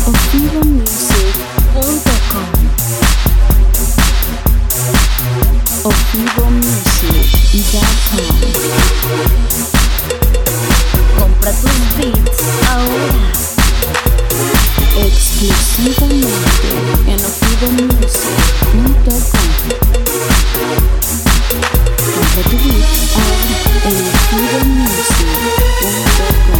ofidomusic.com. ofidomusic.com. Compra tus beats ahora. Exclusivamente en ofidomusic.com. Compra tu beat ahora en ofidomusic.com.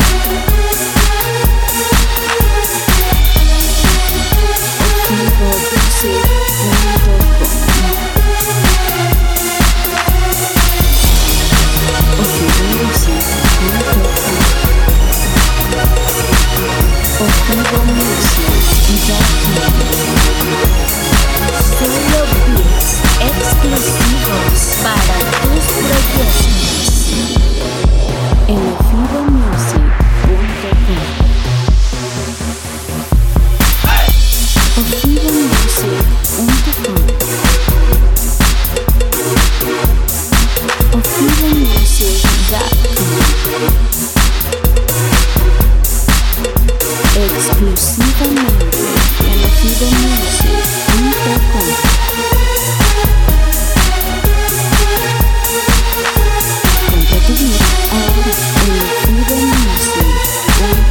Solo beats exclusivos para tus proyectos en ofidomusic.com. ofidomusic.com. ofidomusic.com. Exclusivamente en ofidomusic.com. Compra tu beat ahora en ofidomusic.com.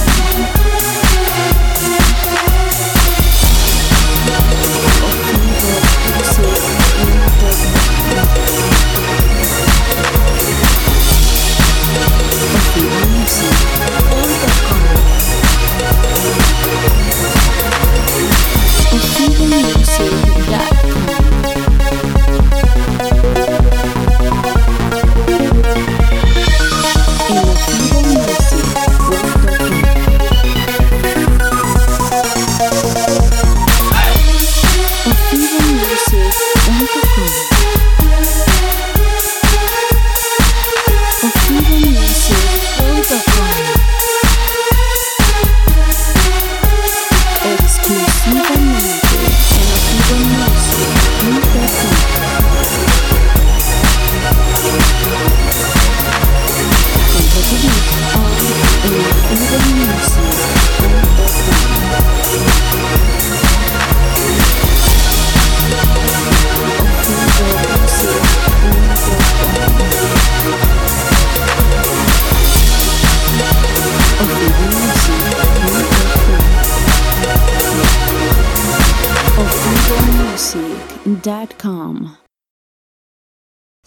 ofidomusic.com.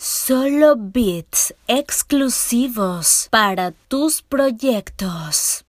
Solo beats exclusivos para tus proyectos.